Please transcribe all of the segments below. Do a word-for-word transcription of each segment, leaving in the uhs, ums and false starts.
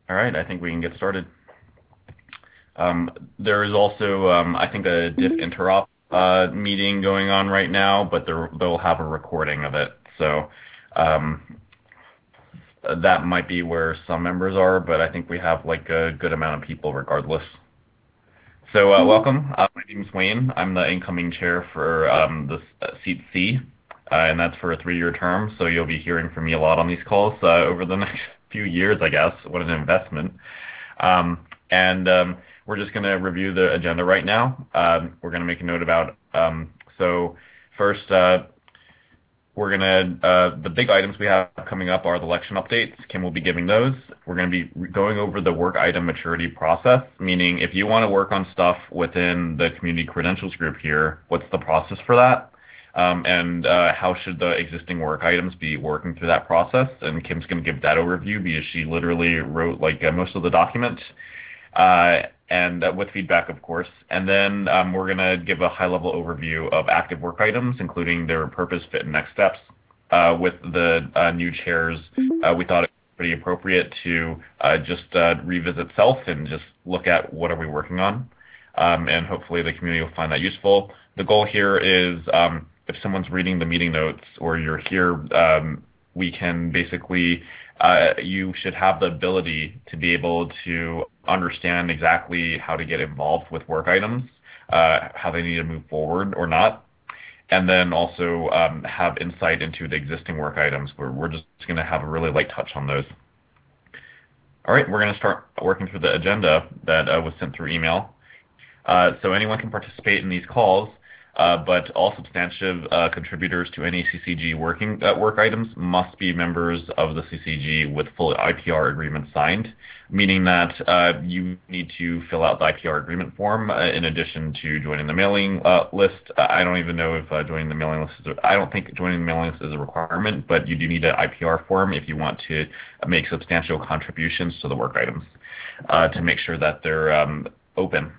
All right, I think we can get started. Um, there is also, um, I think, a diff interop uh, meeting going on right now, but they'll have a recording of it. So um, that might be where some members are, but I think we have like a good amount of people regardless. So uh, welcome. Uh, my name is Wayne. I'm the incoming chair for um, the uh, seat C, uh, and that's for a three-year term. So you'll be hearing from me a lot on these calls uh, over the next few years, I guess. What an investment. Um, and um, we're just going to review the agenda right now. Um, we're going to make a note about, um, so first, uh, we're going to, uh, the big items we have coming up are the election updates. Kim will be giving those. We're going to be going over the work item maturity process, meaning if you want to work on stuff within the community credentials group here, what's the process for that? Um, and uh, how should the existing work items be working through that process? And Kim's going to give that overview because she literally wrote like uh, most of the document, uh, and uh, with feedback, of course. And then um, we're going to give a high-level overview of active work items, including their purpose, fit, and next steps. Uh, with the uh, new chairs, uh, we thought it was pretty appropriate to uh, just uh, revisit self and just look at what are we working on. Um, and hopefully the community will find that useful. The goal here is um, if someone's reading the meeting notes or you're here, um, we can basically, uh, you should have the ability to be able to understand exactly how to get involved with work items, uh, how they need to move forward or not, and then also um, have insight into the existing work items. We're, we're just going to have a really light touch on those. All right, we're going to start working through the agenda that uh, was sent through email. Uh, so anyone can participate in these calls, uh, but all substantive uh, contributors to any C C G working uh, work items must be members of the C C G with full I P R agreement signed, meaning that uh, you need to fill out the I P R agreement form uh, in addition to joining the mailing uh, list. Uh, I don't even know if uh, joining the mailing list is a, I don't think joining the mailing list is a requirement, but you do need an I P R form if you want to make substantial contributions to the work items uh, to make sure that they're um, open.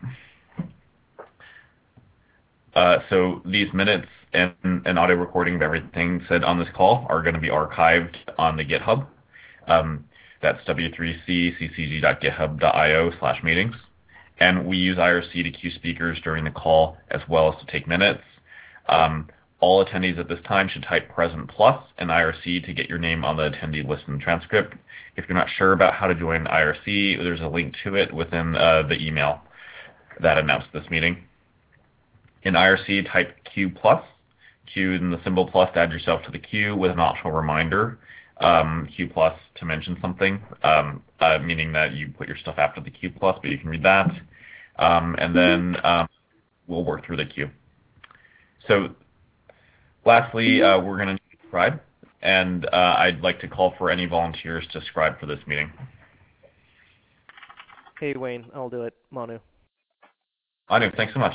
Uh, so these minutes and an audio recording of everything said on this call are going to be archived on the GitHub. Um, that's w three c c c g dot github dot i o slash meetings. And we use I R C to queue speakers during the call as well as to take minutes. Um, all attendees at this time should type present plus in I R C to get your name on the attendee list and transcript. If you're not sure about how to join I R C, there's a link to it within uh, the email that announced this meeting. In I R C, type Q plus, Q in the symbol plus to add yourself to the queue with an optional reminder, um, Q plus to mention something, um, uh, meaning that you put your stuff after the Q plus, but you can read that. Um, and then um, we'll work through the queue. So lastly, uh, we're going to scribe, and uh, I'd like to call for any volunteers to scribe for this meeting. Hey, Wayne, I'll do it. Manu. Manu, thanks so much.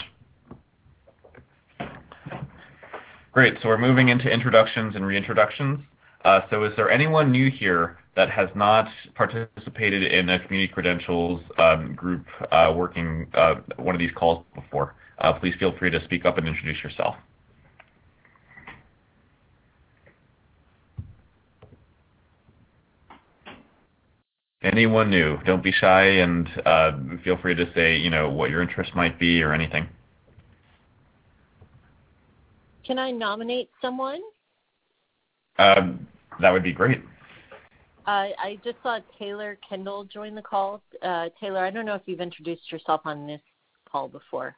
Great, so we're moving into introductions and reintroductions. Uh, so is there anyone new here that has not participated in a community credentials um, group uh, working uh, one of these calls before? Uh, please feel free to speak up and introduce yourself. Anyone new? Don't be shy and uh, feel free to say, you know, what your interest might be or anything. Can I nominate someone? Um, that would be great. Uh, I just saw Taylor Kendall join the call. Uh, Taylor, I don't know if you've introduced yourself on this call before.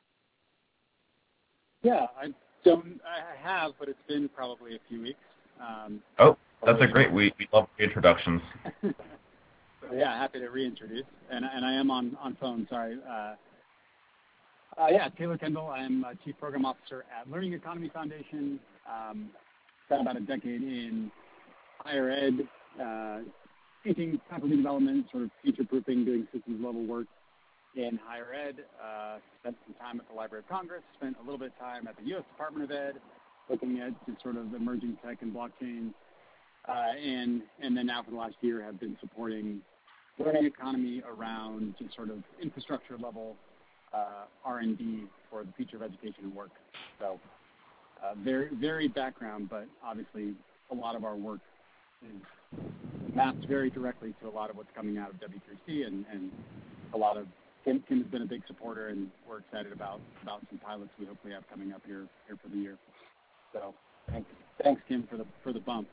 Yeah, I don't. I have, but it's been probably a few weeks. Um, oh, that's a great. We we love introductions. so yeah, happy to reintroduce, and and I am on on phone. Sorry. Uh, Uh, yeah, Taylor Kendall. I'm uh, Chief Program Officer at Learning Economy Foundation. Um, spent about a decade in higher ed, uh, teaching faculty development, sort of future-proofing, doing systems-level work in higher ed. Uh, spent some time at the Library of Congress. Spent a little bit of time at the U S Department of Ed, looking at just sort of emerging tech and blockchain. Uh, and and then now for the last year have been supporting learning economy around just sort of infrastructure-level Uh, R and D for the future of education and work. So uh, very varied background, but obviously a lot of our work is maps very directly to a lot of what's coming out of W three C, and, and a lot of Kim, Kim has been a big supporter, and we're excited about, about some pilots we hopefully have coming up here here for the year. So thanks, thanks Kim, for the for the bump.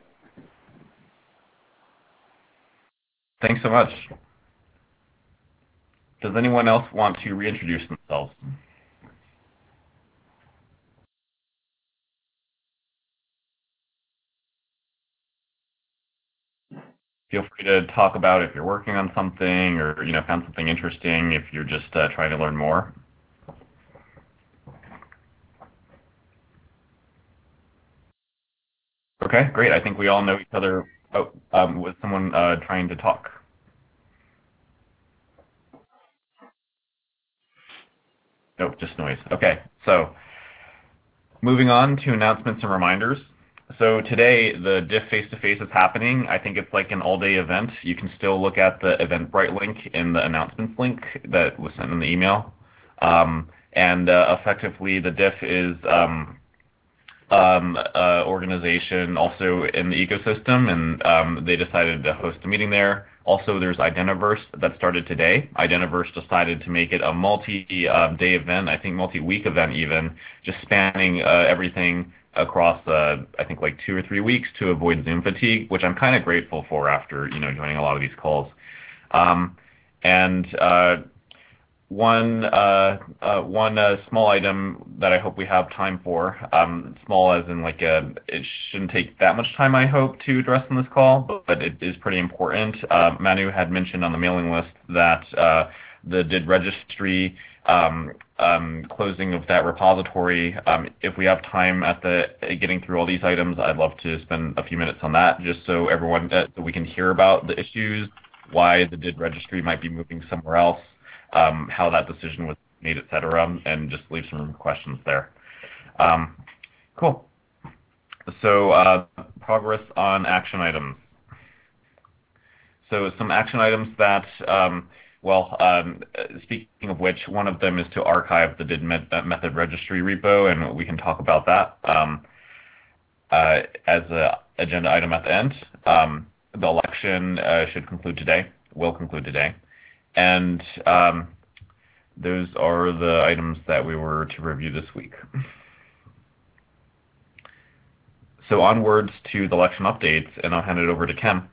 Thanks so much. Does anyone else want to reintroduce themselves? Feel free to talk about if you're working on something, or you know found something interesting, if you're just uh, trying to learn more. Okay, great. I think we all know each other. Oh, um, was someone uh, trying to talk? Nope, just noise. Okay, so moving on to announcements and reminders. So today, the D I F face-to-face is happening. I think it's like an all-day event. You can still look at the Eventbrite link in the announcements link that was sent in the email. Um, and uh, effectively, the D I F is um, um, uh, organization also in the ecosystem, and um, they decided to host a meeting there. Also, there's Identiverse that started today. Identiverse decided to make it a multi-day um, event, I think multi-week event even, just spanning uh, everything across, uh, I think, like two or three weeks to avoid Zoom fatigue, which I'm kind of grateful for after, you know, joining a lot of these calls. Um, and uh, one uh, uh, one uh, small item that I hope we have time for, um, small as in like a, it shouldn't take that much time, I hope, to address in this call, but it is pretty important. Uh, Manu had mentioned on the mailing list that uh, the D I D registry um, um, closing of that repository. Um, if we have time at the getting through all these items, I'd love to spend a few minutes on that, just so everyone uh, so we can hear about the issues, why the D I D registry might be moving somewhere else, um, how that decision was made, et cetera, and just leave some questions there. Um, cool. So uh, progress on action items. So some action items that, um, well, um, speaking of which, one of them is to archive the D I D method registry repo, and we can talk about that um, uh, as an agenda item at the end. Um, the election uh, should conclude today, will conclude today. And um, those are the items that we were to review this week. So onwards to the election updates, and I'll hand it over to Kim.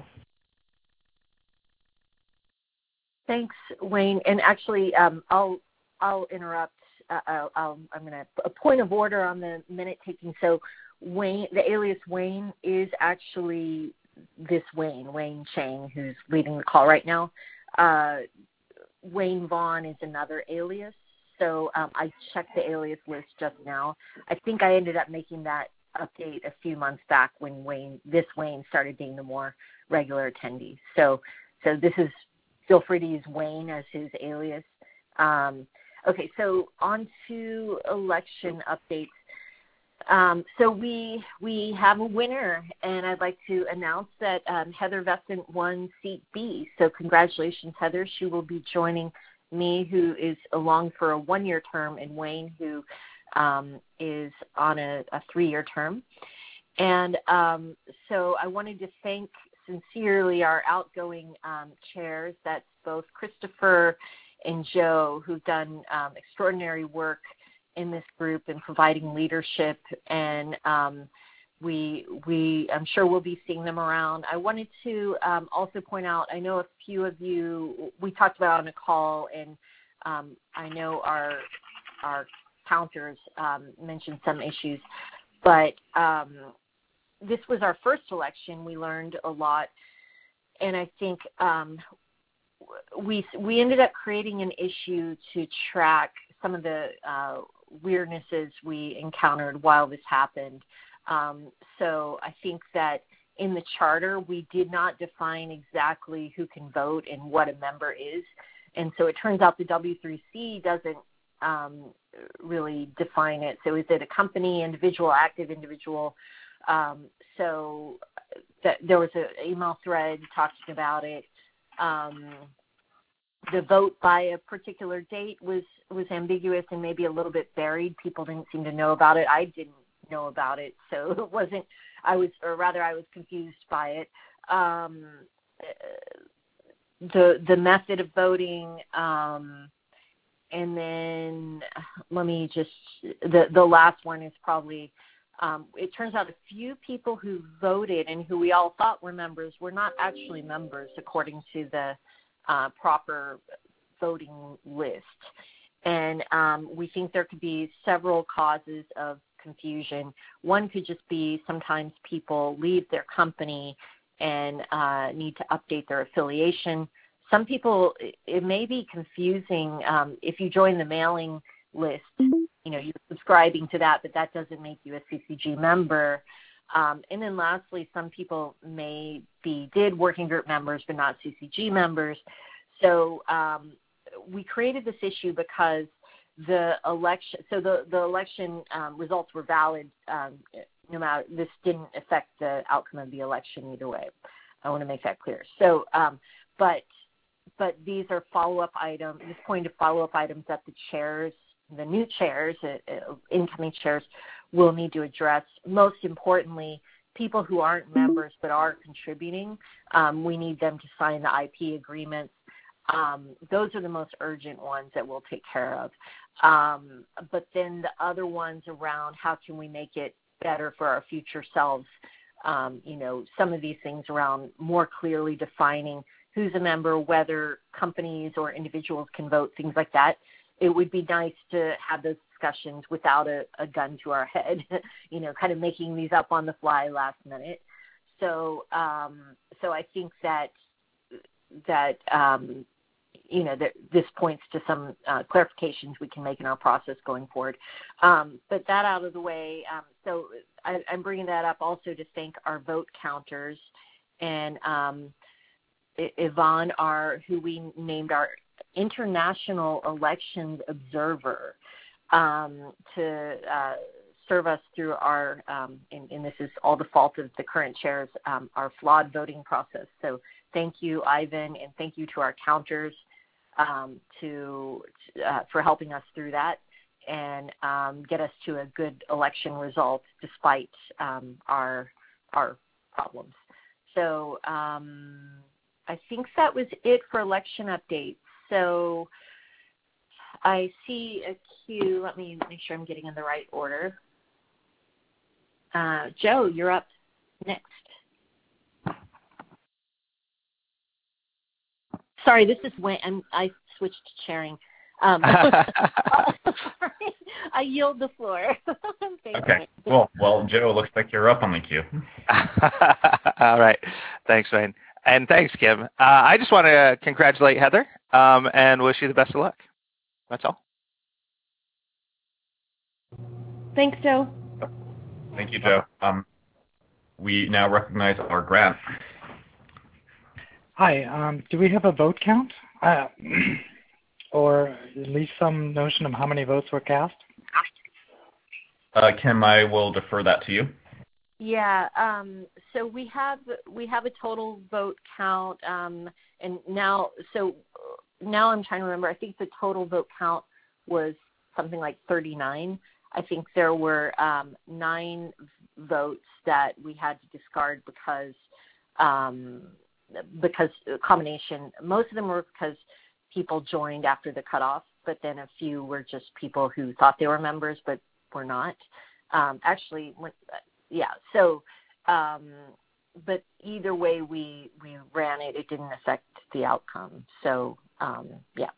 Thanks, Wayne. And actually, um, I'll I'll interrupt. Uh, I'll, I'll, I'm going to a point of order on the minute taking. So Wayne, the alias Wayne is actually this Wayne, Wayne Chang, who's leading the call right now. Uh, Wayne Vaughn is another alias. So um, I checked the alias list just now. I think I ended up making that update a few months back when Wayne, this Wayne, started being the more regular attendee. So, so this is. Feel free to use Wayne as his alias. Um, okay, so on to election updates. Um, so we we have a winner, and I'd like to announce that um, Heather Vescent won seat B. So congratulations, Heather. She will be joining me, who is along for a one-year term, and Wayne, who um, is on a, a three-year term. And um, so I wanted to thank sincerely our outgoing um, chairs, that's both Christopher and Joe, who've done um, extraordinary work in this group and providing leadership, and um, we, we, I'm sure we'll be seeing them around. I wanted to um, also point out, I know a few of you, we talked about on a call, and um, I know our, our counters um, mentioned some issues, but um, this was our first election. We learned a lot, and I think um, we we ended up creating an issue to track some of the uh, weirdnesses we encountered while this happened. Um, so I think that in the charter, we did not define exactly who can vote and what a member is, and so it turns out the W three C doesn't um, really define it. So is it a company, individual, active individual? Um, so th- there was an email thread talking about it. Um, the vote by a particular date was, was ambiguous and maybe a little bit buried. People didn't seem to know about it. I didn't know about it, so it wasn't. I was, or rather, I was confused by it. um, the the method of voting, um, and then let me just the the last one is probably. Um, it turns out a few people who voted and who we all thought were members were not actually members according to the uh, proper voting list. And um, we think there could be several causes of confusion. One could just be sometimes people leave their company and uh, need to update their affiliation. Some people, it may be confusing um, if you join the mailing list. You know, you're subscribing to that, but that doesn't make you a C C G member. Um, and then lastly, some people may be did working group members, but not C C G members. So um, we created this issue because the election, so the, the election um, results were valid. Um, no matter, this didn't affect the outcome of the election either way. I want to make that clear. So, um, but but these are follow-up items, this point of follow-up items that the chairs the new chairs, uh, uh, incoming chairs, will need to address. Most importantly, people who aren't members but are contributing, um, we need them to sign the I P agreements. Um, those are the most urgent ones that we'll take care of. Um, but then the other ones around how can we make it better for our future selves, um, you know, some of these things around more clearly defining who's a member, whether companies or individuals can vote, things like that. It would be nice to have those discussions without a, a gun to our head, you know, kind of making these up on the fly last minute. So, um, so I think that that um, you know that this points to some uh, clarifications we can make in our process going forward. Um, but that out of the way, um, so I, I'm bringing that up also to thank our vote counters and um, Yvonne, our who we named our International Elections Observer, um, to uh, serve us through our, um, and, and this is all the fault of the current chairs, um, our flawed voting process. So thank you, Ivan, and thank you to our counters um, to uh, for helping us through that and um, get us to a good election result despite um, our our problems. So um, I think that was it for election updates. So I see a queue. Let me make sure I'm getting in the right order. Uh, Joe, you're up next. Sorry, this is Wayne. I'm, I switched to chairing. Um, sorry, I yield the floor. Okay, cool. Well, Joe, looks like you're up on the queue. All right. Thanks, Wayne. And thanks, Kim. Uh, I just want to congratulate Heather um, and wish you the best of luck. That's all. Thanks, Joe. Thank you, Joe. Um, we now recognize our grant. Hi. Um, do we have a vote count? Uh, or at least some notion of how many votes were cast? Uh, Kim, I will defer that to you. Yeah, um, so we have we have a total vote count, um, and now so now I'm trying to remember. I think the total vote count was something like thirty-nine. I think there were um, nine votes that we had to discard because um, because a combination. Most of them were because people joined after the cutoff, but then a few were just people who thought they were members but were not. Um, actually, when, yeah. So, um, but either way we we ran it, it didn't affect the outcome. So, um, yeah.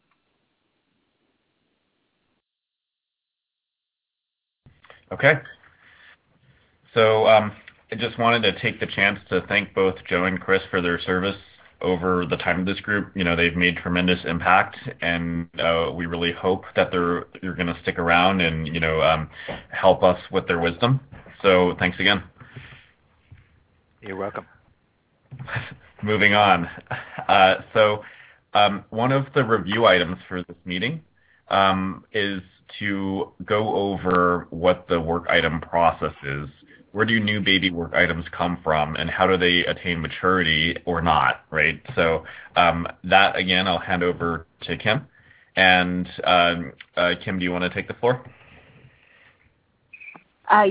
Okay. So um, I just wanted to take the chance to thank both Joe and Chris for their service over the time of this group. You know, they've made tremendous impact, and uh, we really hope that they're you're going to stick around and you know um, help us with their wisdom. So thanks again. You're welcome. Moving on. Uh, so um, one of the review items for this meeting um, is to go over what the work item process is. Where do new baby work items come from, and how do they attain maturity or not, right? So um, that, again, I'll hand over to Kim. And um, uh, Kim, do you want to take the floor? Uh, yes.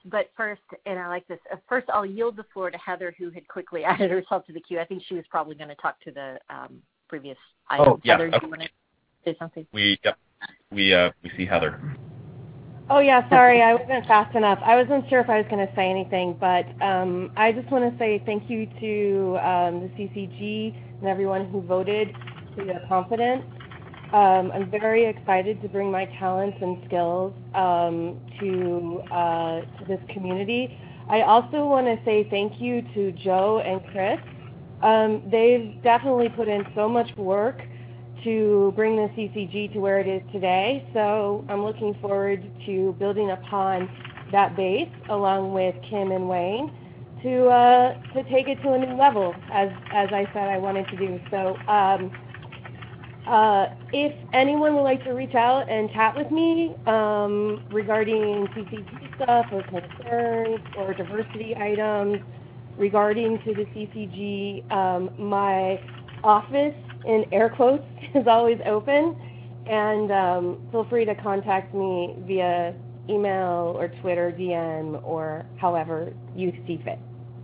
but first, and I like this, uh, first I'll yield the floor to Heather, who had quickly added herself to the queue. I think she was probably going to talk to the um, previous item. Oh, yeah. Heather, Okay. do you want to say something? We, yep. We, uh, we see Heather. Oh, yeah, sorry, I wasn't fast enough. I wasn't sure if I was going to say anything, but um, I just want to say thank you to um, the C C G and everyone who voted for your confidence. Um, I'm very excited to bring my talents and skills um, to, uh, to this community. I also want to say thank you to Joe and Chris. Um, they've definitely put in so much work to bring the C C G to where it is today. So I'm looking forward to building upon that base along with Kim and Wayne to uh, to take it to a new level, as as I said I wanted to do. So um, uh, if anyone would like to reach out and chat with me um, regarding C C G stuff or concerns or diversity items regarding to the C C G, um, my office, in air quotes, is always open, and um, feel free to contact me via email or Twitter D M or however you see fit.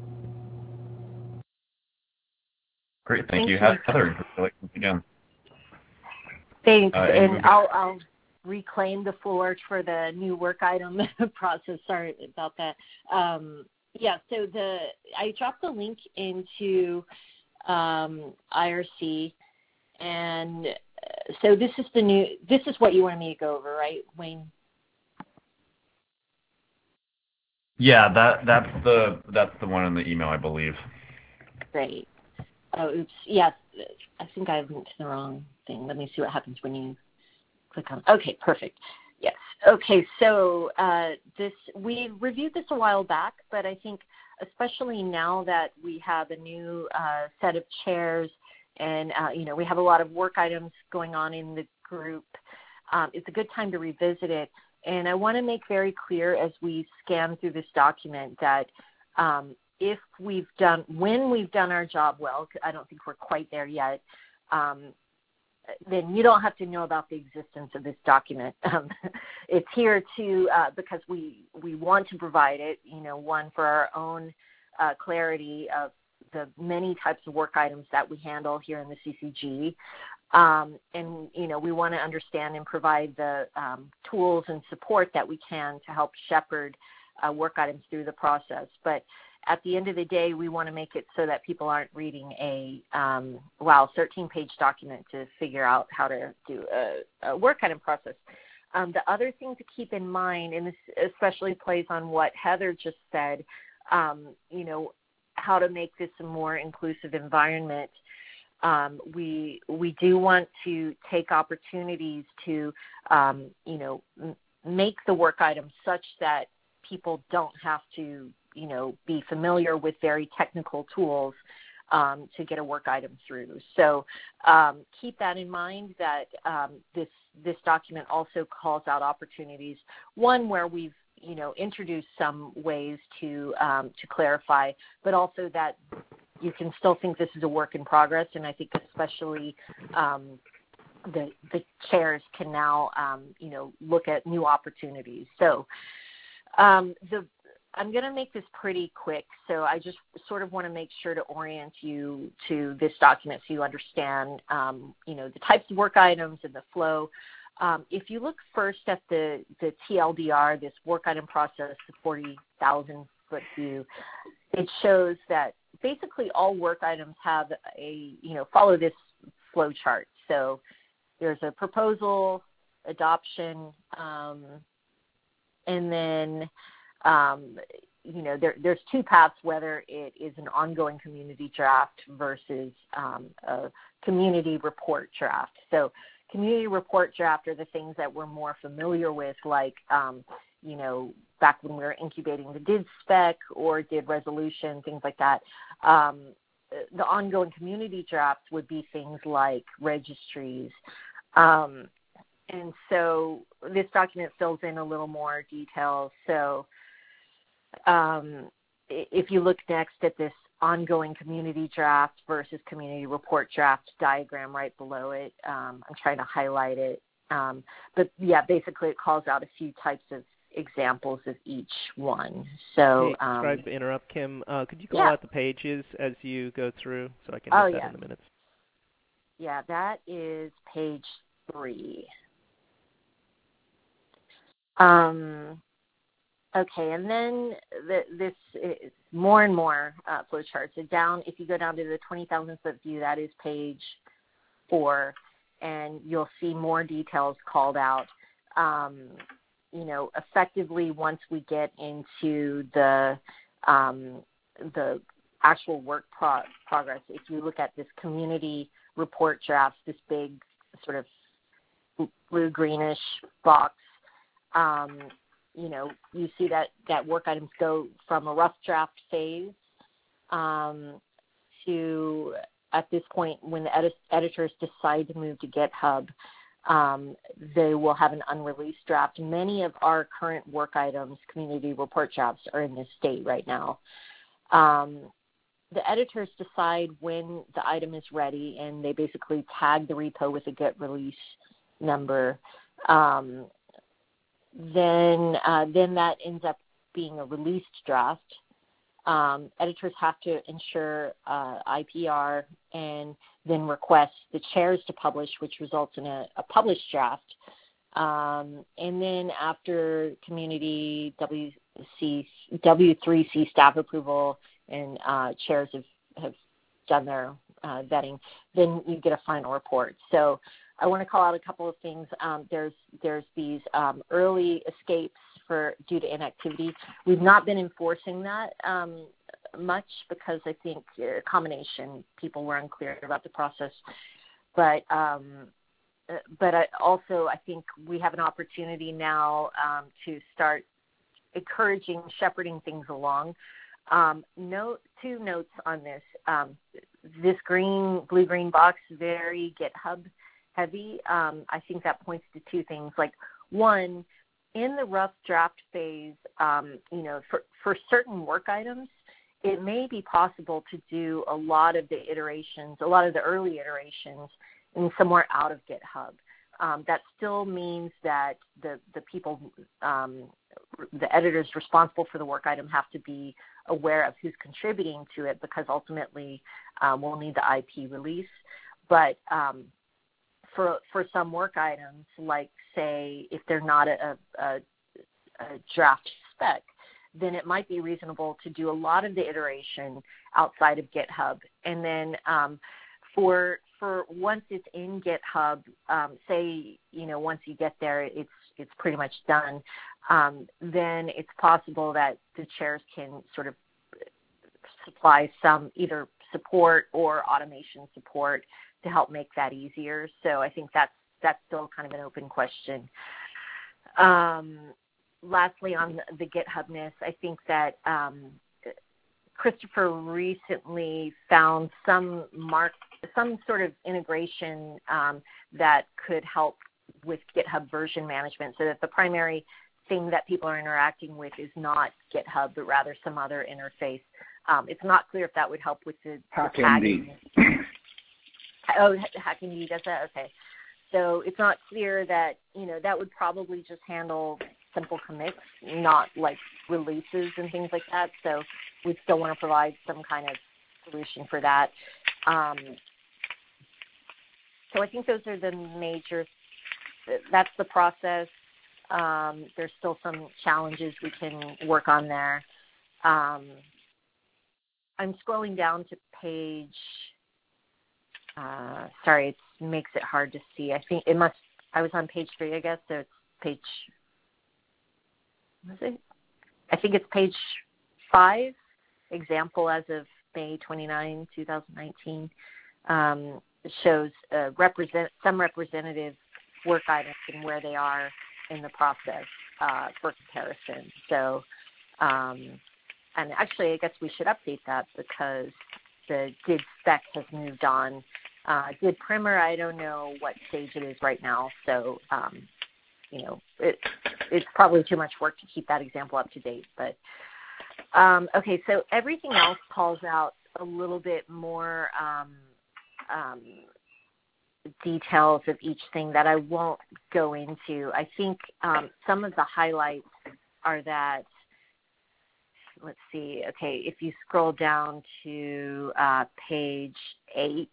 Great, thank, Thank you, you. Heather. Congratulations again. Thanks, Uh, and, and I'll, I'll reclaim the floor for the new work item process. Sorry about that. Um, yeah, so the I dropped the link into um, I R C, and so this is the new. This is what you wanted me to go over, right, Wayne? Yeah, that that's the that's the one in the email, I believe. Great. Oh, oops. Yes, I think I linked the wrong thing. Let me see what happens when you click on. Okay, perfect. Yes. Okay, so uh, this we reviewed this a while back, but I think especially now that we have a new uh, set of chairs and uh, you know we have a lot of work items going on in the group, um, it's a good time to revisit it. And I want to make very clear as we scan through this document that um, if we've done, when we've done our job well, I don't think we're quite there yet, um, then you don't have to know about the existence of this document. Um, it's here to, uh, because we, we want to provide it, you know, one, for our own uh, clarity of the many types of work items that we handle here in the C C G. Um, and, you know, we want to understand and provide the um, tools and support that we can to help shepherd uh, work items through the process. But at the end of the day, we want to make it so that people aren't reading a, um, wow, thirteen-page document to figure out how to do a, a work item process. Um, the other thing to keep in mind, and this especially plays on what Heather just said, um, you know, how to make this a more inclusive environment. Um, we we do want to take opportunities to, um, you know, m- make the work items such that people don't have to, you know, be familiar with very technical tools um, to get a work item through. So um, keep that in mind, that um, this this document also calls out opportunities, one where we've, you know, introduced some ways to um, to clarify, but also that you can still think this is a work in progress, and I think especially um, the the chairs can now, um, you know, look at new opportunities. So um, the I'm going to make this pretty quick, so I just sort of want to make sure to orient you to this document so you understand, um, you know, the types of work items and the flow. Um, if you look first at the, the T L D R, this work item process, the forty thousand foot view, it shows that basically all work items have a, you know, follow this flow chart. So there's a proposal, adoption, um, and then, um, you know, there, there's two paths, whether it is an ongoing community draft versus um, a community report draft. So community report draft are the things that we're more familiar with, like, um, you know, back when we were incubating the D I D spec or D I D resolution, things like that. Um, the ongoing community drafts would be things like registries. Um, and so this document fills in a little more detail. So um, if you look next at this ongoing community draft versus community report draft diagram right below it, um, I'm trying to highlight it. Um, but, yeah, basically it calls out a few types of examples of each one. So, hey, sorry um, to interrupt, Kim. Uh, could you call yeah. out the pages as you go through so I can Oh, note that yeah. in the minutes? Yeah, that is page three. Um, okay, and then the, this is more and more uh, flowcharts. So down, if you go down to the twenty thousand foot view, that is page four, and you'll see more details called out. Um, you know, effectively, once we get into the um, the actual work pro- progress, if you look at this community report draft, this big sort of blue-greenish box, um, you know, you see that, that work items go from a rough draft phase um, to, at this point, when the edit- editors decide to move to GitHub, um, they will have an unreleased draft. Many of our current work items, community report drafts, are in this state right now. Um, the editors decide when the item is ready, and they basically tag the repo with a Git release number. Um, then, uh, then that ends up being a released draft. Um, editors have to ensure uh, I P R and then request the chairs to publish, which results in a, a published draft. Um, and then after community W C, W three C staff approval and uh, chairs have, have done their uh, vetting, then you get a final report. So I want to call out a couple of things. Um, there's there's these um, early escapes for due to inactivity. We've not been enforcing that um, much because I think a combination, people were unclear about the process. But um, but I also I think we have an opportunity now um, to start encouraging, shepherding things along. Um, note two notes on this. Um, this green, blue-green box, very GitHub heavy. Um, I think that points to two things. Like, one, in the rough draft phase, um, you know, for, for certain work items, it may be possible to do a lot of the iterations, a lot of the early iterations, in somewhere out of GitHub. Um, that still means that the, the people, um, the editors responsible for the work item have to be aware of who's contributing to it, because ultimately um, we'll need the I P release. But um, for for some work items, like say if they're not a, a, a draft spec, then it might be reasonable to do a lot of the iteration outside of GitHub. And then um, for for once it's in GitHub, um, say you know once you get there, it's it's pretty much done. Um, then it's possible that the chairs can sort of supply some either support or automation support to help make that easier. So I think that's that's still kind of an open question. Um, lastly, on the, the GitHubness, I think that um, Christopher recently found some mark, some sort of integration um, that could help with GitHub version management, so that the primary thing that people are interacting with is not GitHub, but rather some other interface. Um, it's not clear if that would help with the, the tagging. Oh, HackMD does that? Okay. So it's not clear that, you know, that would probably just handle simple commits, not like releases and things like that. So we still want to provide some kind of solution for that. Um, so I think those are the major, that's the process. Um, there's still some challenges we can work on there. Um, I'm scrolling down to page, uh, sorry, it makes it hard to see. I think it must, I was on page three, I guess, so it's page, was it? I think it's page five, example as of May twenty-ninth, twenty nineteen. Um, it shows uh, represent some representative work items and where they are in the process uh, for comparison. So, um, and actually, I guess we should update that because the D I D spec has moved on. Uh, D I D primer, I don't know what stage it is right now. So, um, you know, it, it's probably too much work to keep that example up to date. But um, okay, so everything else calls out a little bit more um, um, details of each thing that I won't go into. I think um, some of the highlights are that, let's see, okay, if you scroll down to uh, page eight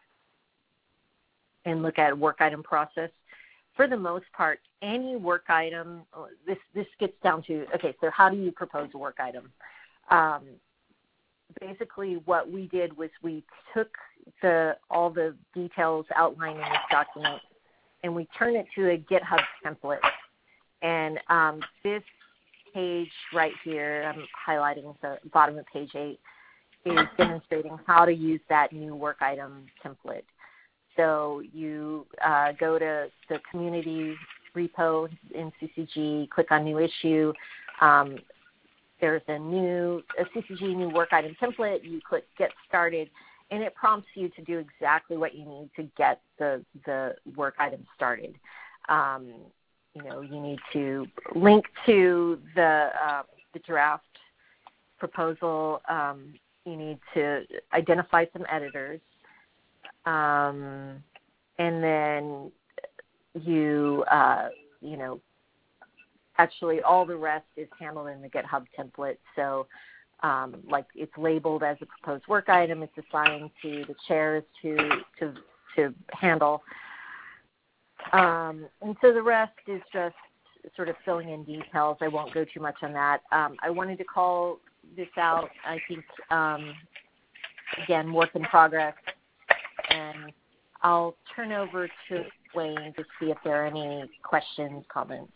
and look at work item process, for the most part, any work item, this, this gets down to, okay, so how do you propose a work item? Um, basically what we did was we took the all the details outlined in this document and we turned it to a GitHub template. And um, this page right here, I'm highlighting the bottom of page eight, is demonstrating how to use that new work item template. So you uh, go to the community repo in C C G, click on new issue. Um, there's a new a C C G new work item template. You click get started, and it prompts you to do exactly what you need to get the, the work item started. Um, you know, you need to link to the, uh, the draft proposal. Um, you need to identify some editors. Um, and then you, uh, you know, actually all the rest is handled in the GitHub template. So, um, like it's labeled as a proposed work item. It's assigned to the chairs to to to handle. Um, and so the rest is just sort of filling in details. I won't go too much on that. Um, I wanted to call this out. I think um, again, work in progress. And I'll turn over to Wayne to see if there are any questions, comments.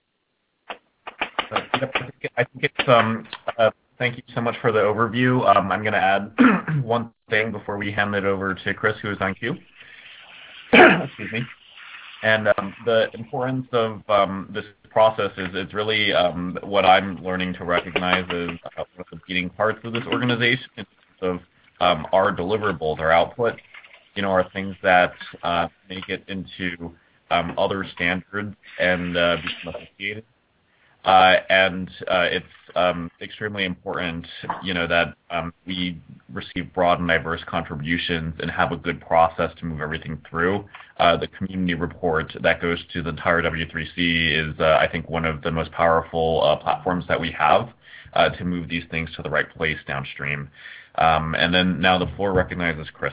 Uh, yep, I think it's, um, uh, thank you so much for the overview. Um, I'm going to add one thing before we hand it over to Chris, who is on queue. Excuse me. And um, the importance of um, this process is it's really um, what I'm learning to recognize as uh, one of the beating parts of this organization in terms of um, our deliverables, our output. You know, are things that uh, make it into um, other standards and uh, become associated. Uh, and uh, it's um, extremely important, you know, that um, we receive broad and diverse contributions and have a good process to move everything through. Uh, the community report that goes to the entire W three C is, uh, I think, one of the most powerful uh, platforms that we have uh, to move these things to the right place downstream. Um, and then now the floor recognizes Chris.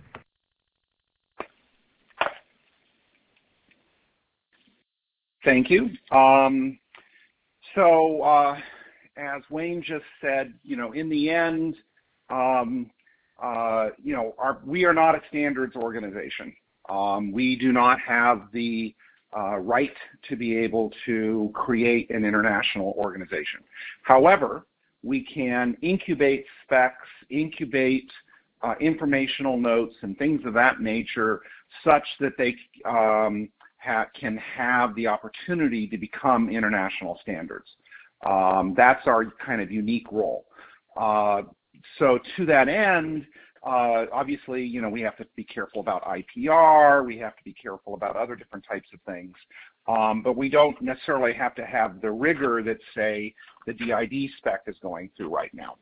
Thank you. Um, so, uh, as Wayne just said, you know, in the end, um, uh, you know, our, we are not a standards organization. Um, we do not have the uh, right to be able to create an international organization. However, we can incubate specs, incubate uh, informational notes and things of that nature such that they um, Ha, can have the opportunity to become international standards. Um, that's our kind of unique role. Uh, so to that end, uh, obviously, you know, we have to be careful about I P R, we have to be careful about other different types of things, um, but we don't necessarily have to have the rigor that, say, the D I D spec is going through right now.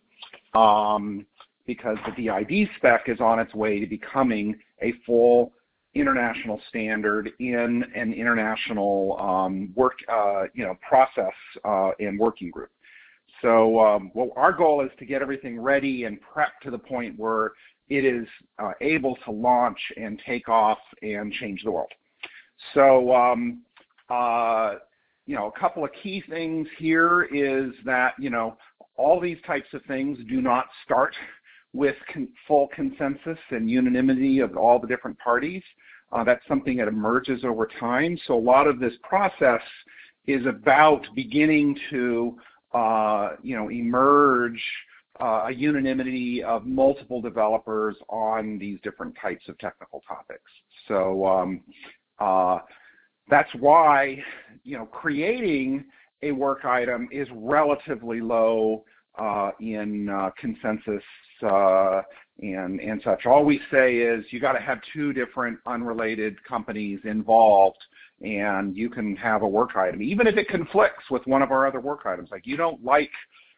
Um, because the D I D spec is on its way to becoming a full international standard in an international um, work, uh, you know, process uh, and working group. So, um, well, our goal is to get everything ready and prepped to the point where it is uh, able to launch and take off and change the world. So, um, uh, you know, a couple of key things here is that, you know, all these types of things do not start with con full consensus and unanimity of all the different parties. Uh, that's something that emerges over time. So a lot of this process is about beginning to, uh, you know, emerge uh, a unanimity of multiple developers on these different types of technical topics. So um, uh, that's why, you know, creating a work item is relatively low uh, in uh, consensus uh, and, and such. All we say is you got to have two different unrelated companies involved and you can have a work item, even if it conflicts with one of our other work items. Like you don't like,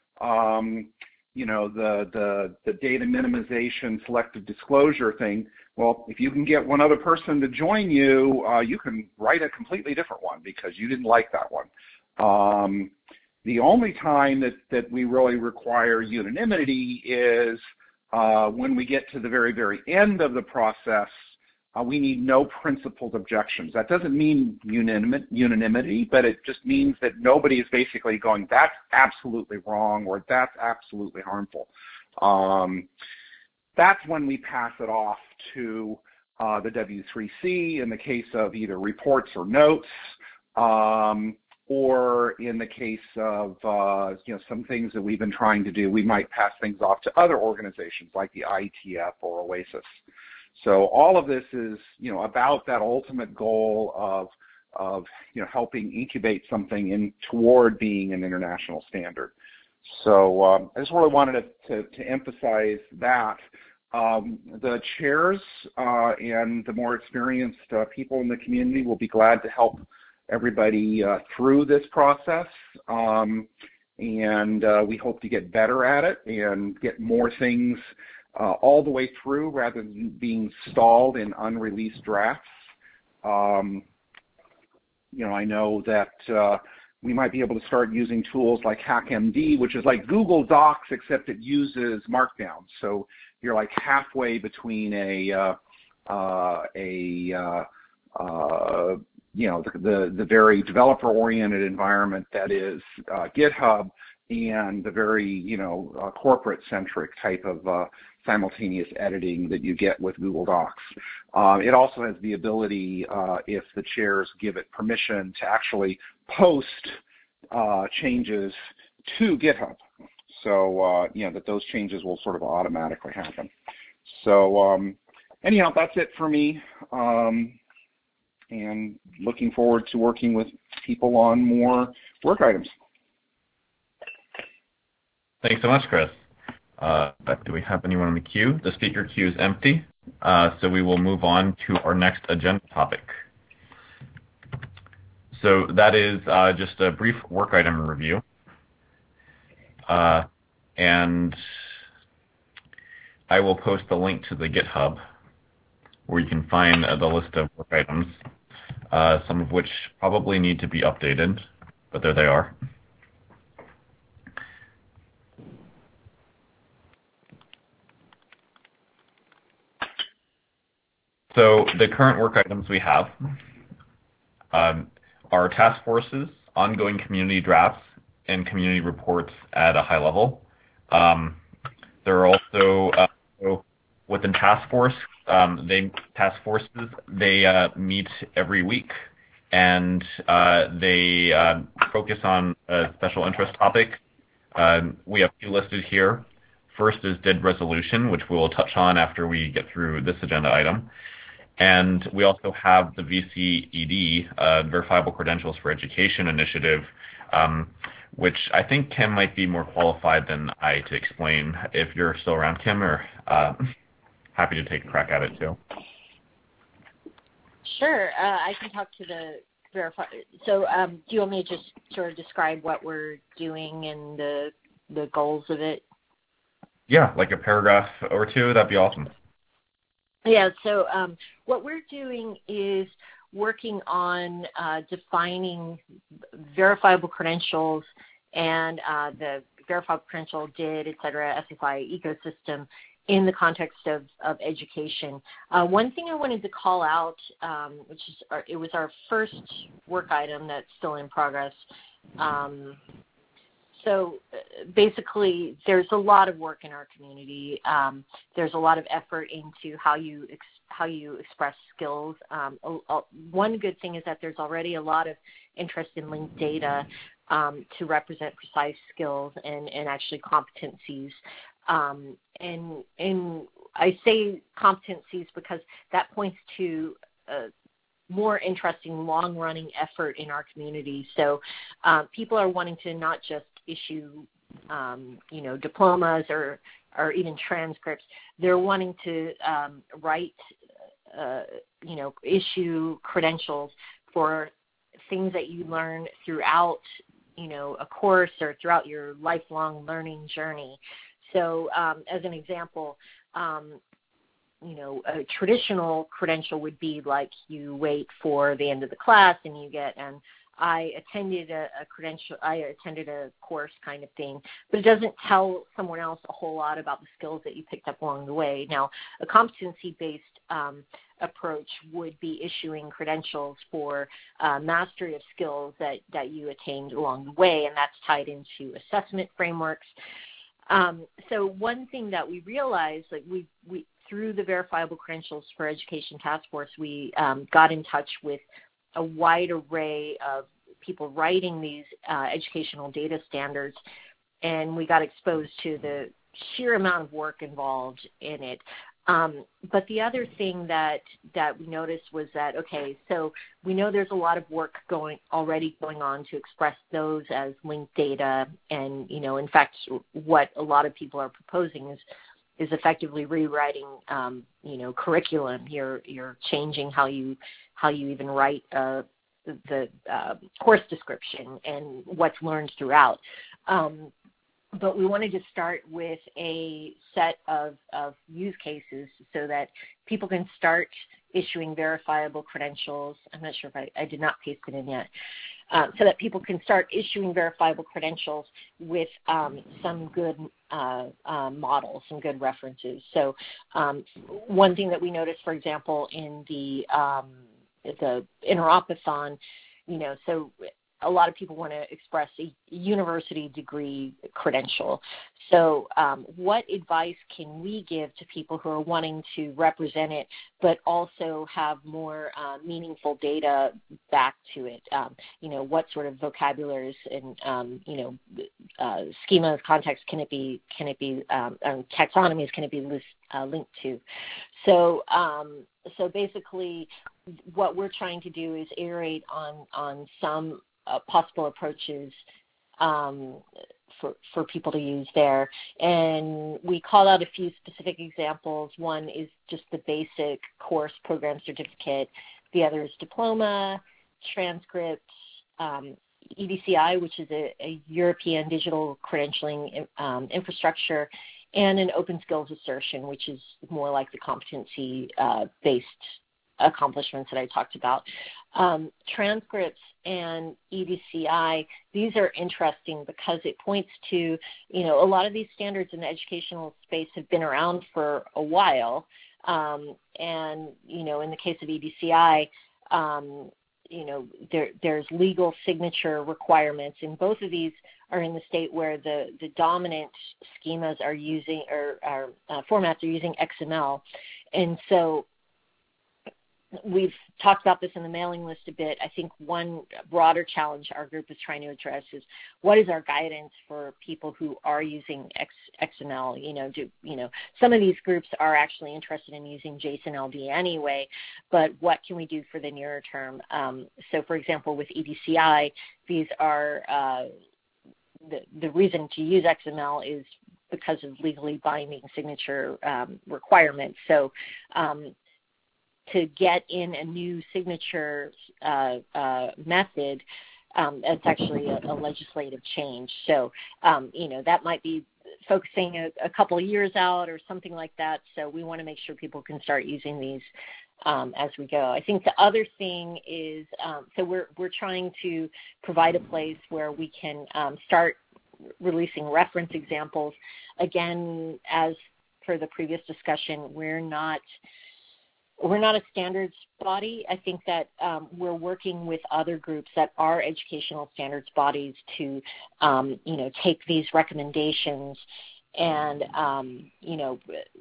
um, you know, the, the, the data minimization selective disclosure thing. Well, if you can get one other person to join you, uh, you can write a completely different one because you didn't like that one. Um, The only time that, that we really require unanimity is uh, when we get to the very, very end of the process. Uh, we need no principled objections. That doesn't mean unanim- unanimity, but it just means that nobody is basically going, that's absolutely wrong or that's absolutely harmful. Um, that's when we pass it off to uh, the W three C in the case of either reports or notes, um, or in the case of uh, you know, some things that we've been trying to do, we might pass things off to other organizations like the I E T F or OASIS. So all of this is, you know, about that ultimate goal of, of you know, helping incubate something in toward being an international standard. So um, I just really wanted to, to, to emphasize that. Um, the chairs uh, and the more experienced uh, people in the community will be glad to help everybody uh, through this process. Um, and uh, we hope to get better at it and get more things Uh, all the way through rather than being stalled in unreleased drafts. Um, you know, I know that uh, we might be able to start using tools like HackMD, which is like Google Docs, except it uses Markdown. So you're like halfway between a, uh, uh, a uh, uh, you know, the, the, the very developer-oriented environment that is uh, GitHub and the very, you know, uh, corporate-centric type of uh, simultaneous editing that you get with Google Docs. Uh, it also has the ability, uh, if the chairs give it permission, to actually post uh, changes to GitHub. So, uh, you know, that those changes will sort of automatically happen. So, um, anyhow, that's it for me. Um, and looking forward to working with people on more work items. Thanks so much, Chris. Uh, do we have anyone in the queue? The speaker queue is empty, uh, so we will move on to our next agenda topic. So that is uh, just a brief work item review. Uh, and I will post the link to the GitHub where you can find uh, the list of work items, uh, some of which probably need to be updated, but there they are. So the current work items we have um, are task forces, ongoing community drafts, and community reports at a high level. Um, there are also, uh, so within task force, um, they task forces, they uh, meet every week, and uh, they uh, focus on a special interest topic. Uh, we have two listed here. First is D I D resolution, which we will touch on after we get through this agenda item. And we also have the V C E D, uh, Verifiable Credentials for Education initiative, um, which I think Kim might be more qualified than I to explain. If you're still around, Kim, or uh, happy to take a crack at it too. Sure, uh, I can talk to the verify. So, um, do you want me to just sort of describe what we're doing and the the goals of it? Yeah, like a paragraph or two. That'd be awesome. Yeah, so um, what we're doing is working on uh, defining verifiable credentials and uh, the verifiable credential, D I D, et cetera, S S I ecosystem in the context of, of education. Uh, one thing I wanted to call out, um, which is our, it was our first work item that's still in progress. Um, So basically, there's a lot of work in our community. Um, there's a lot of effort into how you ex- how you express skills. Um, a, a, one good thing is that there's already a lot of interest in linked data um, to represent precise skills and, and actually competencies. Um, and and I say competencies because that points to uh, more interesting long-running effort in our community. So uh, people are wanting to not just issue, um, you know, diplomas or or even transcripts. They're wanting to um, write, uh, you know, issue credentials for things that you learn throughout, you know, a course or throughout your lifelong learning journey. So um, as an example, um, you know, a traditional credential would be like you wait for the end of the class and you get an I attended a, a credential, I attended a course kind of thing, but it doesn't tell someone else a whole lot about the skills that you picked up along the way. Now, a competency-based um, approach would be issuing credentials for uh, mastery of skills that, that you attained along the way, and that's tied into assessment frameworks. Um, so one thing that we realized, like we, we through the Verifiable Credentials for Education Task Force, we um, got in touch with a wide array of people writing these uh, educational data standards, and we got exposed to the sheer amount of work involved in it. Um, but the other thing that, that we noticed was that, okay, so we know there's a lot of work going already going on to express those as linked data, and, you know, in fact, what a lot of people are proposing is is effectively rewriting, um, you know, curriculum. You're you're changing how you how you even write uh, the, the uh, course description and what's learned throughout. Um, but we wanted to start with a set of, of use cases so that people can start issuing verifiable credentials. I'm not sure if I, I did not paste it in yet. Uh, so that people can start issuing verifiable credentials with um, some good uh, uh, models, some good references. So um, one thing that we noticed, for example, in the um, the Interopathon, you know, so a lot of people want to express a university degree credential. So um, what advice can we give to people who are wanting to represent it, but also have more uh, meaningful data back to it? Um, you know, what sort of vocabularies and, um, you know, uh, schemas, context can it be, can it be, um, um, taxonomies can it be list, uh, linked to? So, um, so basically what we're trying to do is iterate on, on some Uh, possible approaches um, for, for people to use there. And we called out a few specific examples. One is just the basic course program certificate. The other is diploma, transcripts, um, E D C I, which is a, a European digital credentialing um, infrastructure, and an open skills assertion, which is more like the competency-based uh, accomplishments that I talked about. Um, transcripts and E D C I, these are interesting because it points to, you know, a lot of these standards in the educational space have been around for a while. Um, and, you know, in the case of E D C I, um, you know, there, there's legal signature requirements, and both of these are in the state where the, the dominant schemas are using, or, or uh, formats are using X M L. And so we've talked about this in the mailing list a bit. I think one broader challenge our group is trying to address is what is our guidance for people who are using X, XML? You know, do, you know, some of these groups are actually interested in using JSON L D anyway, but what can we do for the nearer term? Um, so, for example, with E D C I, these are uh, the, the reason to use X M L is because of legally binding signature um, requirements. So, um, to get in a new signature uh, uh, method, um, it's actually a, a legislative change. So, um, you know, that might be focusing a, a couple of years out or something like that. So we want to make sure people can start using these um, as we go. I think the other thing is, um, so we're, we're trying to provide a place where we can um, start releasing reference examples. Again, as per the previous discussion, we're not We're not a standards body. I think that um, we're working with other groups that are educational standards bodies to, um, you know, take these recommendations and, um, you know,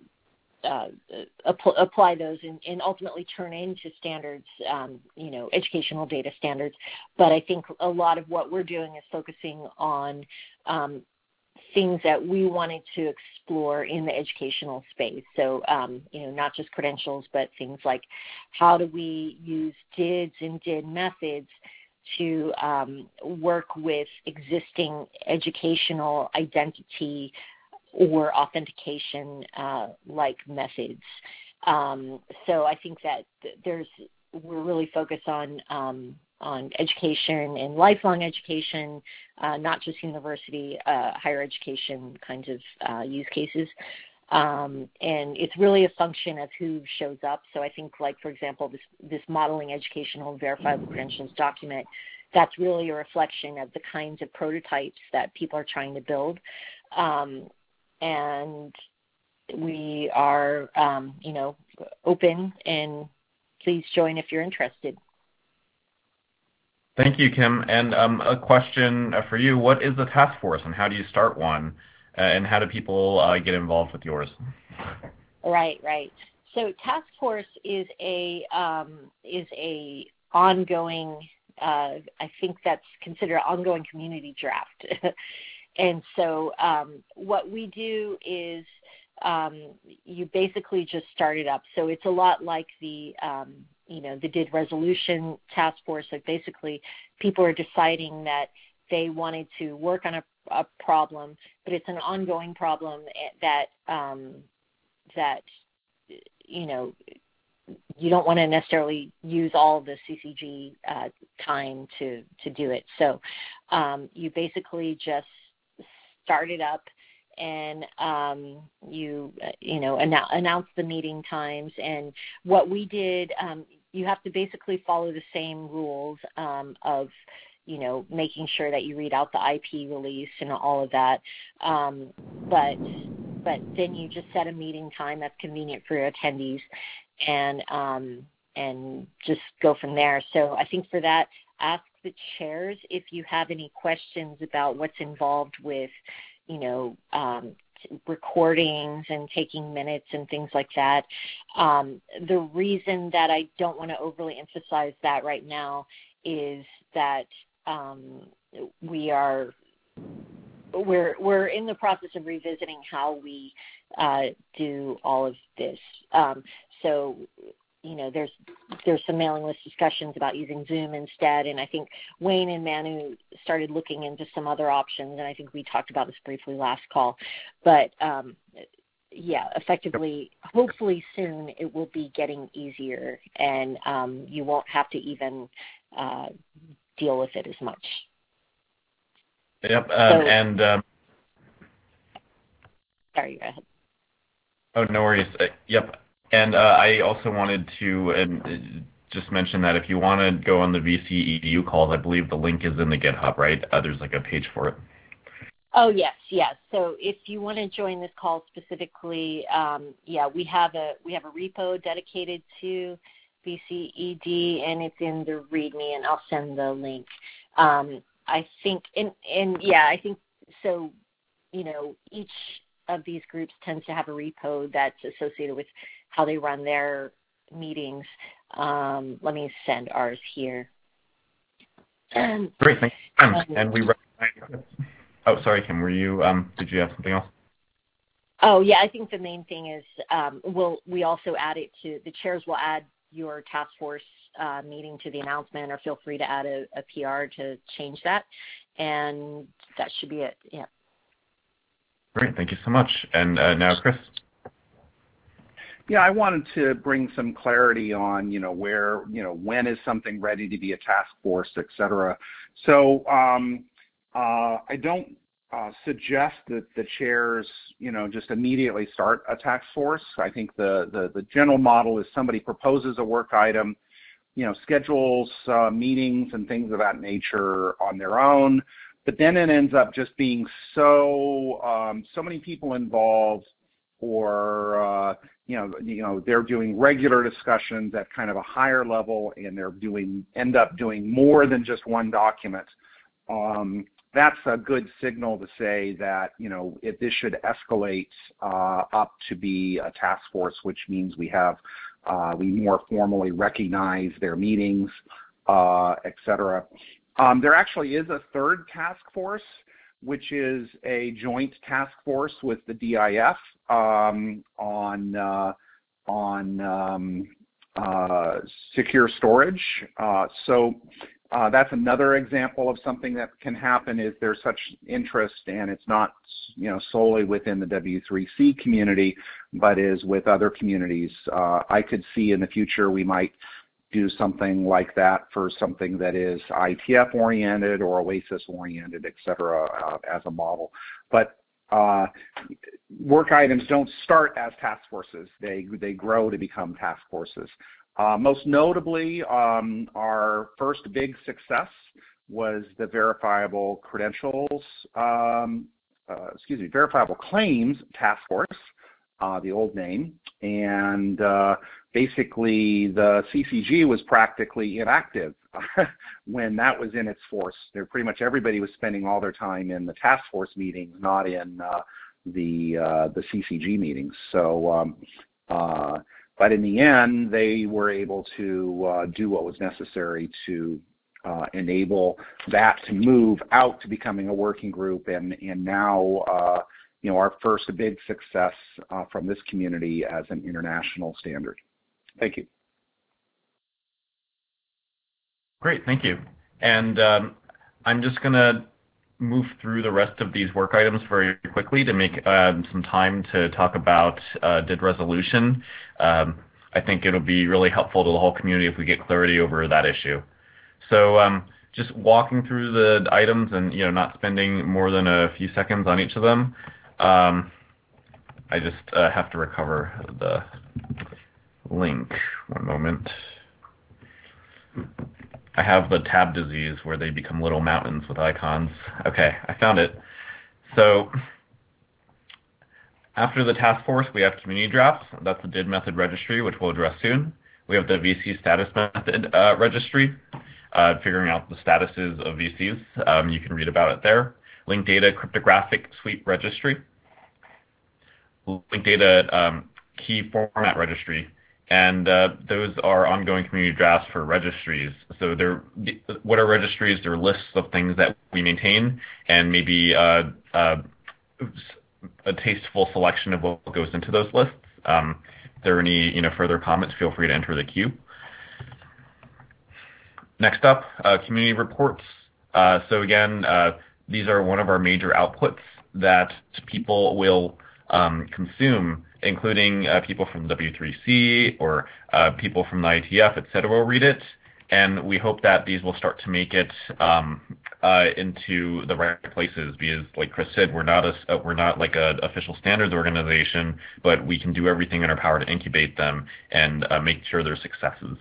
uh, ap- apply those and, and ultimately turn into standards, um, you know, educational data standards. But I think a lot of what we're doing is focusing on um, things that we wanted to explore in the educational space. So, um, you know, not just credentials, but things like how do we use D I Ds and D I D methods to um, work with existing educational identity or authentication uh, like methods. Um, so I think that there's, we're really focused on um, on education and lifelong education, uh, not just university, uh, higher education kinds of uh, use cases. Um, and it's really a function of who shows up. So I think, like, for example, this, this modeling educational verifiable credentials document that's really a reflection of the kinds of prototypes that people are trying to build. Um, and we are, um, you know, open, and please join if you're interested. Thank you, Kim. And um, a question for you: what is the task force, and how do you start one, uh, and how do people uh, get involved with yours? Right, right. So, task force is a um, is a ongoing. Uh, I think that's considered an ongoing community draft. And so, um, what we do is um, you basically just start it up. So it's a lot like the um, you know, the D I D resolution task force. Like basically people are deciding that they wanted to work on a, a problem, but it's an ongoing problem that, um, that, you know, you don't want to necessarily use all the C C G uh, time to, to do it. So um, you basically just start it up, and um, you, you know, annou- announce the meeting times. And what we did, um, you have to basically follow the same rules um, of, you know, making sure that you read out the I P release and all of that. Um, but but then you just set a meeting time that's convenient for your attendees, and um, and just go from there. So I think for that, ask the chairs if you have any questions about what's involved with, you know, um, recordings and taking minutes and things like that. Um, the reason that I don't want to overly emphasize that right now is that um, we are we're we're in the process of revisiting how we uh, do all of this. Um, so. You know, there's there's some mailing list discussions about using Zoom instead, and I think Wayne and Manu started looking into some other options, and I think we talked about this briefly last call. But um, yeah, effectively, hopefully soon it will be getting easier, and um, you won't have to even uh, deal with it as much. Yep, um, so, and um, sorry, go ahead. Oh, no worries. Uh, yep. And uh, I also wanted to uh, just mention that if you want to go on the V C E D U calls, I believe the link is in the GitHub, right? Uh, there's like a page for it. Oh, yes, yes. So if you want to join this call specifically, um, yeah, we have a we have a repo dedicated to V C E D, and it's in the README, and I'll send the link. Um, I think, and, and yeah, I think so, you know, each of these groups tends to have a repo that's associated with how they run their meetings. Um, let me send ours here. Great, thanks. Um, and we recognize. Oh, sorry, Kim. Were you? Um, did you have something else? Oh, yeah. I think the main thing is um, we'll we also add it to the chairs. Will add your task force uh, meeting to the announcement, or feel free to add a, a P R to change that, and that should be it. Yeah. Great. Thank you so much. And uh, now, Chris. Yeah, I wanted to bring some clarity on, you know, where, you know, when is something ready to be a task force, et cetera. So um, uh, I don't uh, suggest that the chairs, you know, just immediately start a task force. I think the, the, the general model is somebody proposes a work item, you know, schedules uh, meetings and things of that nature on their own, but then it ends up just being so, um, so many people involved, or uh, you know, you know, they're doing regular discussions at kind of a higher level, and they're doing end up doing more than just one document. Um, that's a good signal to say that, you know, if this should escalate uh, up to be a task force, which means we have uh, we more formally recognize their meetings, uh, et cetera. Um, there actually is a third task force, which is a joint task force with the D I F um, on uh, on um, uh, secure storage. Uh, so uh, that's another example of something that can happen. Is there's such interest, and it's not, you know, solely within the W three C community, but is with other communities. Uh, I could see in the future we might do something like that for something that is I T F oriented or OASIS oriented, et cetera, uh, as a model. But uh, work items don't start as task forces. They, they grow to become task forces. Uh, most notably, um, our first big success was the verifiable credentials, um, uh, excuse me, verifiable claims task force, uh, the old name, and uh, basically the C C G was practically inactive when that was in its force. There, pretty much everybody was spending all their time in the task force meetings, not in uh, the uh, the C C G meetings. So, um, uh, but in the end, they were able to uh, do what was necessary to uh, enable that to move out to becoming a working group, and and now. Uh, you know, our first big success uh, from this community as an international standard. Thank you. Great, thank you. And um, I'm just going to move through the rest of these work items very quickly to make um, some time to talk about uh, D I D resolution. Um, I think it'll be really helpful to the whole community if we get clarity over that issue. So um, just walking through the items and, you know, not spending more than a few seconds on each of them. Um, I just uh, have to recover the link. One moment. I have the tab disease where they become little mountains with icons. Okay, I found it. So after the task force, we have community drafts. That's the D I D method registry, which we'll address soon. We have the V C status method uh, registry, uh, figuring out the statuses of V Cs. Um, you can read about it there. Linked data cryptographic sweep registry. Linked data um, key format registry, and uh, those are ongoing community drafts for registries. So they're, what are registries? They're lists of things that we maintain, and maybe uh, uh, a tasteful selection of what goes into those lists. Um, if there are any you know, further comments, feel free to enter the queue. Next up, uh, community reports. Uh, so again, uh, these are one of our major outputs that people will Um, consume, including uh, people from the W three C or uh, people from the I T F, et cetera, will read it. And we hope that these will start to make it um, uh, into the right places, because, like Chris said, we're not a, uh, we're not like an official standards organization, but we can do everything in our power to incubate them and uh, make sure they're successes.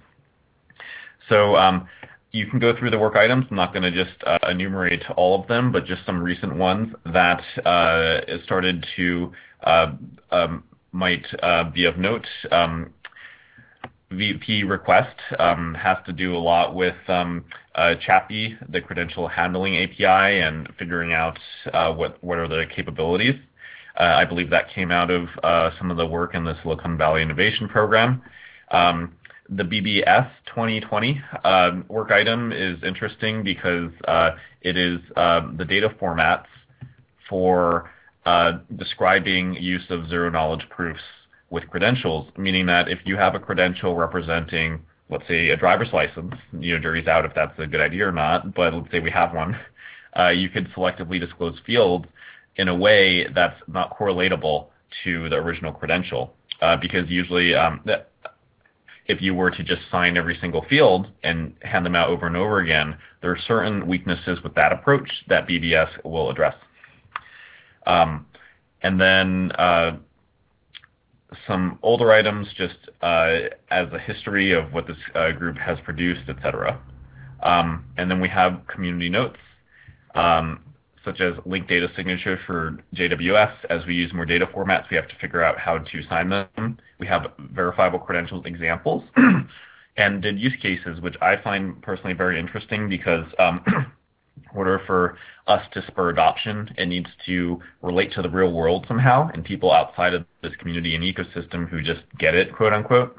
So um, you can go through the work items. I'm not going to just uh, enumerate all of them, but just some recent ones that uh, started to uh, um, might uh, be of note. Um, V P request um, has to do a lot with um, uh, CHAPI, the Credential Handling A P I, and figuring out uh, what, what are the capabilities. Uh, I believe that came out of uh, some of the work in the Silicon Valley Innovation Program. Um, the B B S twenty twenty uh, work item is interesting because uh, it is uh, the data formats for uh, describing use of zero-knowledge proofs with credentials, meaning that if you have a credential representing, let's say, a driver's license, you know, jury's out if that's a good idea or not, but let's say we have one, uh, you could selectively disclose fields in a way that's not correlatable to the original credential, uh, because usually um, that, if you were to just sign every single field and hand them out over and over again, there are certain weaknesses with that approach that B B S will address. Um, and then uh, some older items just uh, as a history of what this uh, group has produced, et cetera. Um, and then we have community notes, um, such as linked data signature for J W S. As we use more data formats, we have to figure out how to sign them. We have verifiable credentials examples and did use cases, which I find personally very interesting because um, in order for us to spur adoption, it needs to relate to the real world somehow and people outside of this community and ecosystem who just get it, quote unquote.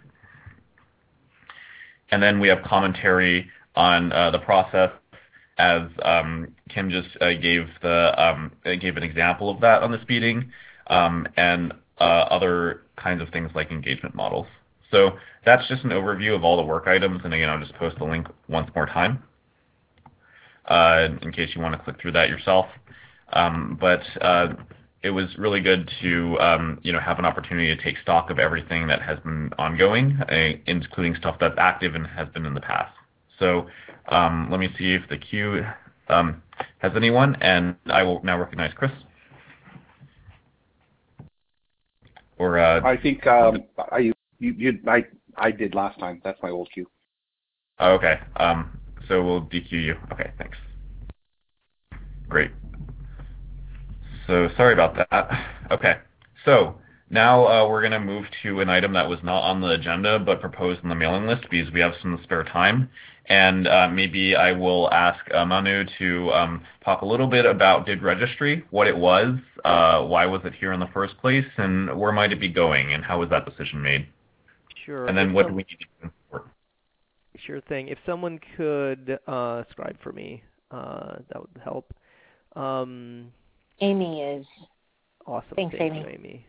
And then we have commentary on uh, the process, as um, Kim just uh, gave the um, gave an example of that on this meeting, um, and uh, other kinds of things like engagement models. So that's just an overview of all the work items, and again, I'll just post the link once more time uh, in case you want to click through that yourself. Um, but uh, it was really good to um, you know, have an opportunity to take stock of everything that has been ongoing, uh, including stuff that's active and has been in the past. So um, let me see if the queue um, has anyone, and I will now recognize Chris. Or uh, I think um, I you, you I I did last time. That's my old queue. Okay. Um, so we'll D Q you. Okay, thanks. Great. So sorry about that. Okay, so now uh, we're going to move to an item that was not on the agenda but proposed on the mailing list because we have some spare time. And uh, maybe I will ask uh, Manu to um, talk a little bit about D I D Registry, what it was, uh, why was it here in the first place, and where might it be going, and how was that decision made? Sure. And then If what some- do we need to do for? Sure thing. If someone could uh, scribe for me, uh, that would help. Um, Amy is. Awesome. Thanks, Thank Amy. you, Amy.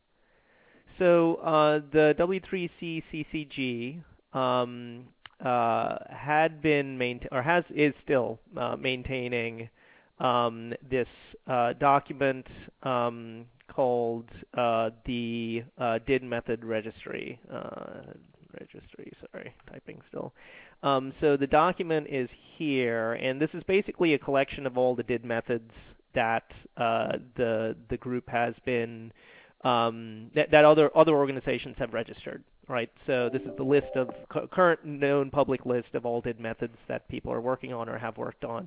So uh, the W three C C C G um, uh, had been maintained, or has is still uh, maintaining um, this uh, document um, called uh, the uh, D I D method registry. Uh, registry, sorry, typing still. Um, so the document is here, and this is basically a collection of all the D I D methods that uh, the the group has been um, that, that other other organizations have registered, right? So this is the list of cu- current known public list of all D I D methods that people are working on or have worked on.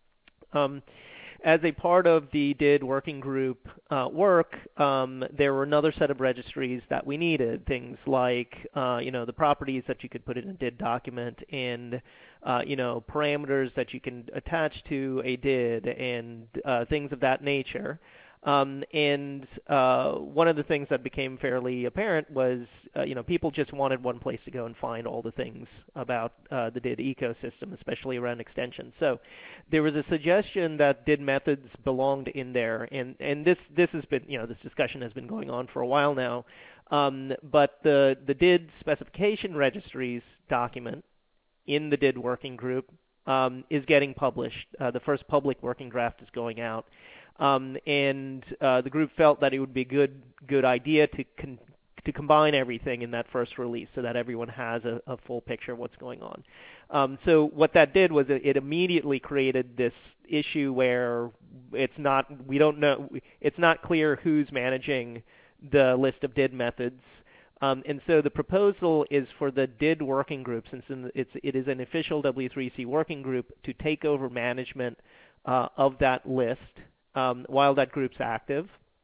Um, as a part of the D I D working group uh, work, um, there were another set of registries that we needed, things like uh, you know the properties that you could put in a D I D document and uh, you know parameters that you can attach to a D I D and uh, things of that nature. Um, and uh, one of the things that became fairly apparent was, uh, you know, people just wanted one place to go and find all the things about uh, the D I D ecosystem, especially around extensions. So there was a suggestion that D I D methods belonged in there, and and this this has been, you know, this discussion has been going on for a while now. Um, but the the D I D specification registries document in the D I D working group um, is getting published. Uh, the first public working draft is going out. Um, and uh, the group felt that it would be a good good idea to con- to combine everything in that first release so that everyone has a, a full picture of what's going on. Um, so what that did was it, it immediately created this issue where it's not we don't know it's not clear who's managing the list of D I D methods. Um, and so the proposal is for the D I D working group, since it's, it is an official W three C working group, to take over management uh, of that list. Um, while that group's active,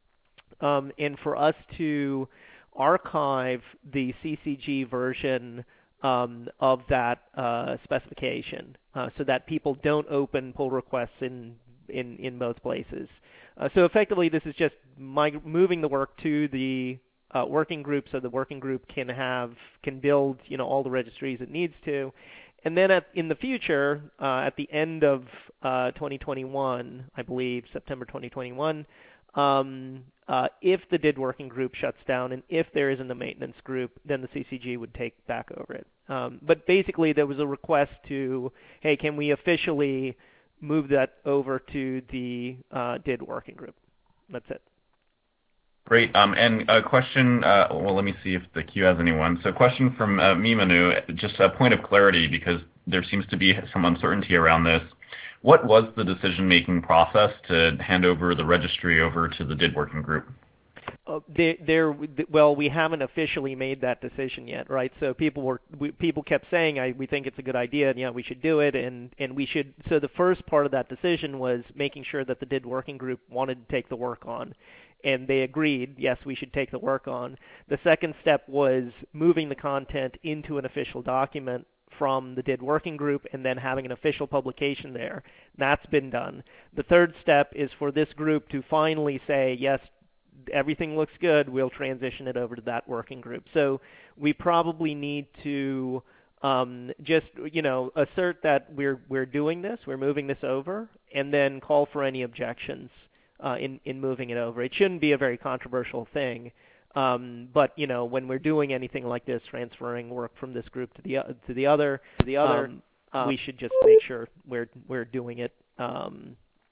um, and for us to archive the C C G version um, of that uh, specification uh, so that people don't open pull requests in, in, in both places. Uh, so effectively this is just mig- moving the work to the uh, working group so the working group can have can build you know all the registries it needs to. And then at, in the future, uh, at the end of uh, twenty twenty-one, I believe, September twenty twenty-one, um, uh, if the D I D working group shuts down and if there isn't a maintenance group, then the C C G would take back over it. Um, but basically there was a request to, hey, can we officially move that over to the uh, D I D working group? That's it. Great. Um, and a question, uh, well, let me see if the queue has anyone. So a question from uh, me, Manu, just a point of clarity because there seems to be some uncertainty around this. What was the decision-making process to hand over the registry over to the D I D working group? Uh, there, there, well, we haven't officially made that decision yet, right? So people were, we, people kept saying, I, we think it's a good idea, and yeah, we should do it, and, and we should. So the first part of that decision was making sure that the D I D working group wanted to take the work on. And they agreed, yes, we should take the work on. The second step was moving the content into an official document from the D I D working group and then having an official publication there. That's been done. The third step is for this group to finally say, yes, everything looks good, we'll transition it over to that working group. So we probably need to um, just, you know, assert that we're, we're doing this, we're moving this over, and then call for any objections. Uh, in, in moving it over. It shouldn't be a very controversial thing, um, but you know when we're doing anything like this, transferring work from this group to the uh, to the other, to the other, um, uh, we should just make sure we're we're doing it, um,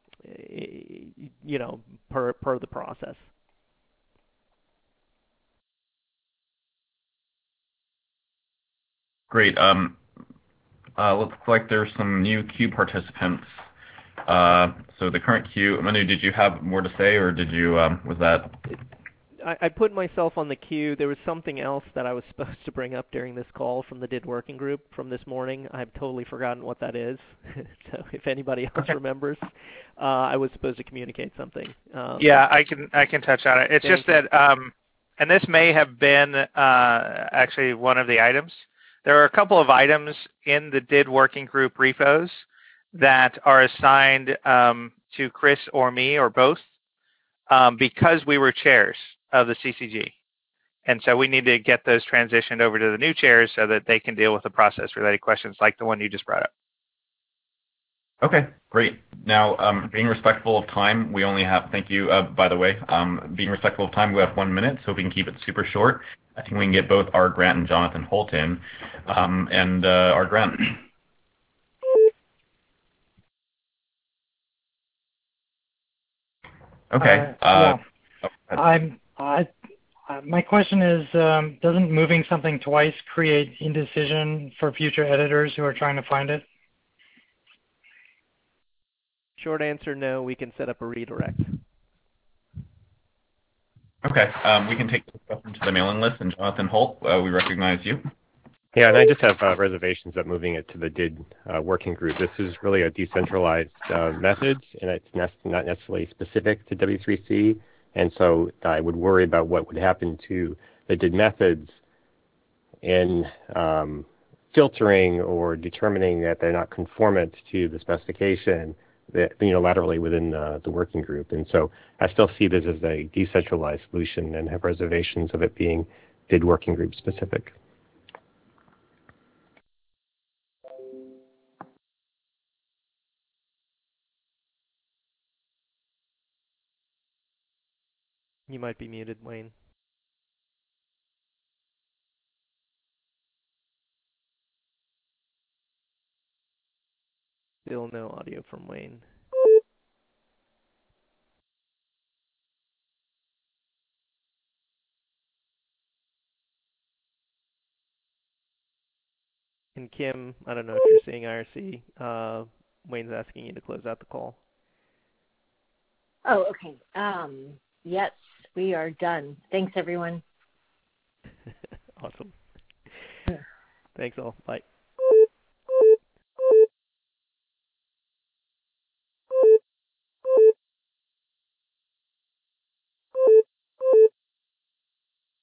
you know, per per the process. Great. Um, uh, looks like there's some new queue participants. Uh, so the current queue, Manu, did you have more to say, or did you, um, was that? I, I put myself on the queue. There was something else that I was supposed to bring up during this call from the D I D working group from this morning. I've totally forgotten what that is. So if anybody else remembers, uh, I was supposed to communicate something. Um, yeah, I can I can touch on it. It's just you. that, um, and this may have been uh, actually one of the items. There are a couple of items in the D I D working group repos that are assigned um, to Chris or me or both um, because we were chairs of the C C G. And so we need to get those transitioned over to the new chairs so that they can deal with the process-related questions like the one you just brought up. Okay, great. Now, um, being respectful of time, we only have, thank you, uh, by the way, um, being respectful of time, we have one minute, so if we can keep it super short, I think we can get both Art Grant and Jonathan Holt in. Um, and uh, Art Grant. Okay. Uh, uh, yeah. oh, I'm, I, my question is, um, doesn't moving something twice create indecision for future editors who are trying to find it? Short answer, no. We can set up a redirect. Okay. Um, we can take this question to the mailing list. And Jonathan Holt, uh, we recognize you. Yeah, and I just have uh, reservations about moving it to the D I D uh, working group. This is really a decentralized uh, method, and it's ne not necessarily specific to W three C. And so I would worry about what would happen to the D I D methods in um, filtering or determining that they're not conformant to the specification that, unilaterally within uh, the working group. And so I still see this as a decentralized solution and have reservations of it being D I D working group specific. You might be muted, Wayne. Still no audio from Wayne. And Kim, I don't know if you're seeing I R C. Uh, Wayne's asking you to close out the call. Oh, okay. Um, yes, we are done. Thanks, everyone. Awesome. Thanks all. Bye.